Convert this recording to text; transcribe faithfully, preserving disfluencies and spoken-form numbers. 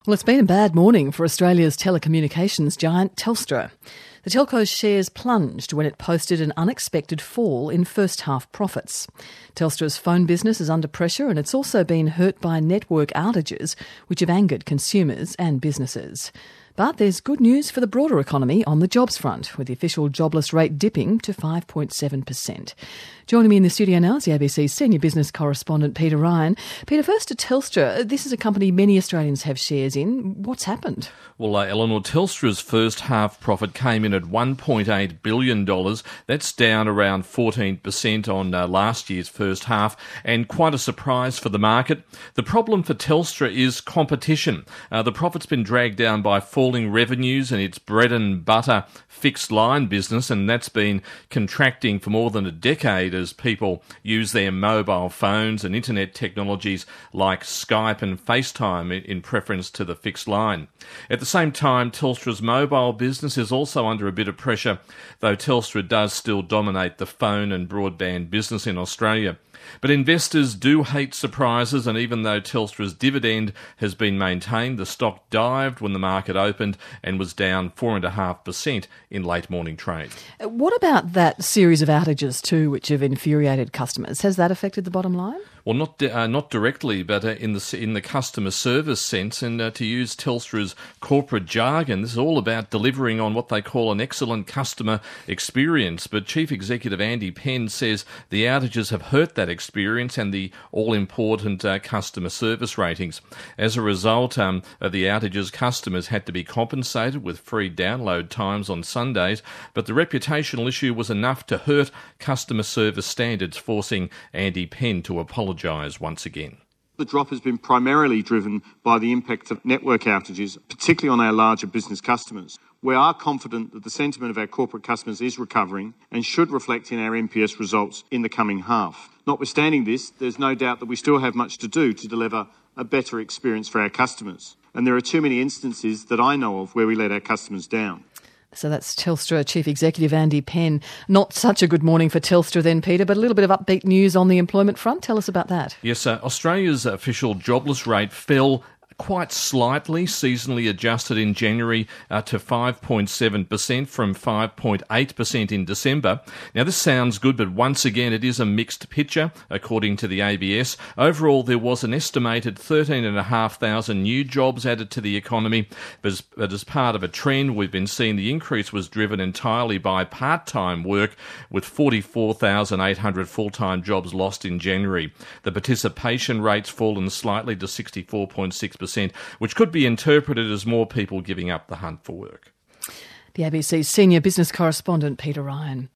Well, it's been a bad morning for Australia's telecommunications giant Telstra. The telco's shares plunged when it posted an unexpected fall in first half profits. Telstra's phone business is under pressure and it's also been hurt by network outages, which have angered consumers and businesses. But there's good news for the broader economy on the jobs front, with the official jobless rate dipping to five point seven percent. Joining me in the studio now is the A B C senior business correspondent Peter Ryan. Peter, first to Telstra. This is a company many Australians have shares in. What's happened? Well, uh, Eleanor, Telstra's first half profit came in at one point eight billion dollars. That's down around fourteen percent on uh, last year's first half, and quite a surprise for the market. The problem for Telstra is competition. Uh, the profit's been dragged down by falling revenues in its bread and butter fixed line business, and that's been contracting for more than a decade as people use their mobile phones and internet technologies like Skype and FaceTime in preference to the fixed line. At the same time, Telstra's mobile business is also under a bit of pressure, though Telstra does still dominate the phone and broadband business in Australia. But investors do hate surprises, and even though Telstra's dividend has been maintained, the stock dived when the market opened and was down four point five percent in late morning trade. What about that series of outages too, which have infuriated customers? Has that affected the bottom line? Well, not di- uh, not directly, but uh, in the in the customer service sense, and uh, to use Telstra's corporate jargon, this is all about delivering on what they call an excellent customer experience. But Chief Executive Andy Penn says the outages have hurt that experience and the all-important uh, customer service ratings. As a result um, of the outages, customers had to be compensated with free download times on Sundays, but the reputational issue was enough to hurt customer service standards, forcing Andy Penn to apologise once again. The drop has been primarily driven by the impact of network outages, particularly on our larger business customers. We are confident that the sentiment of our corporate customers is recovering and should reflect in our N P S results in the coming half. Notwithstanding this, there's no doubt that we still have much to do to deliver a better experience for our customers. And there are too many instances that I know of where we let our customers down. So that's Telstra Chief Executive Andy Penn. Not such a good morning for Telstra then, Peter, but a little bit of upbeat news on the employment front. Tell us about that. Yes, uh, Australia's official jobless rate fell quite slightly, seasonally adjusted in January uh, to five point seven percent from five point eight percent in December. Now, this sounds good, but once again, it is a mixed picture, according to the A B S. Overall, there was an estimated thirteen thousand five hundred new jobs added to the economy, but as, but as part of a trend, we've been seeing the increase was driven entirely by part-time work, with forty-four thousand eight hundred full-time jobs lost in January. The participation rate's fallen slightly to sixty-four point six percent, which could be interpreted as more people giving up the hunt for work. The A B C's senior business correspondent Peter Ryan.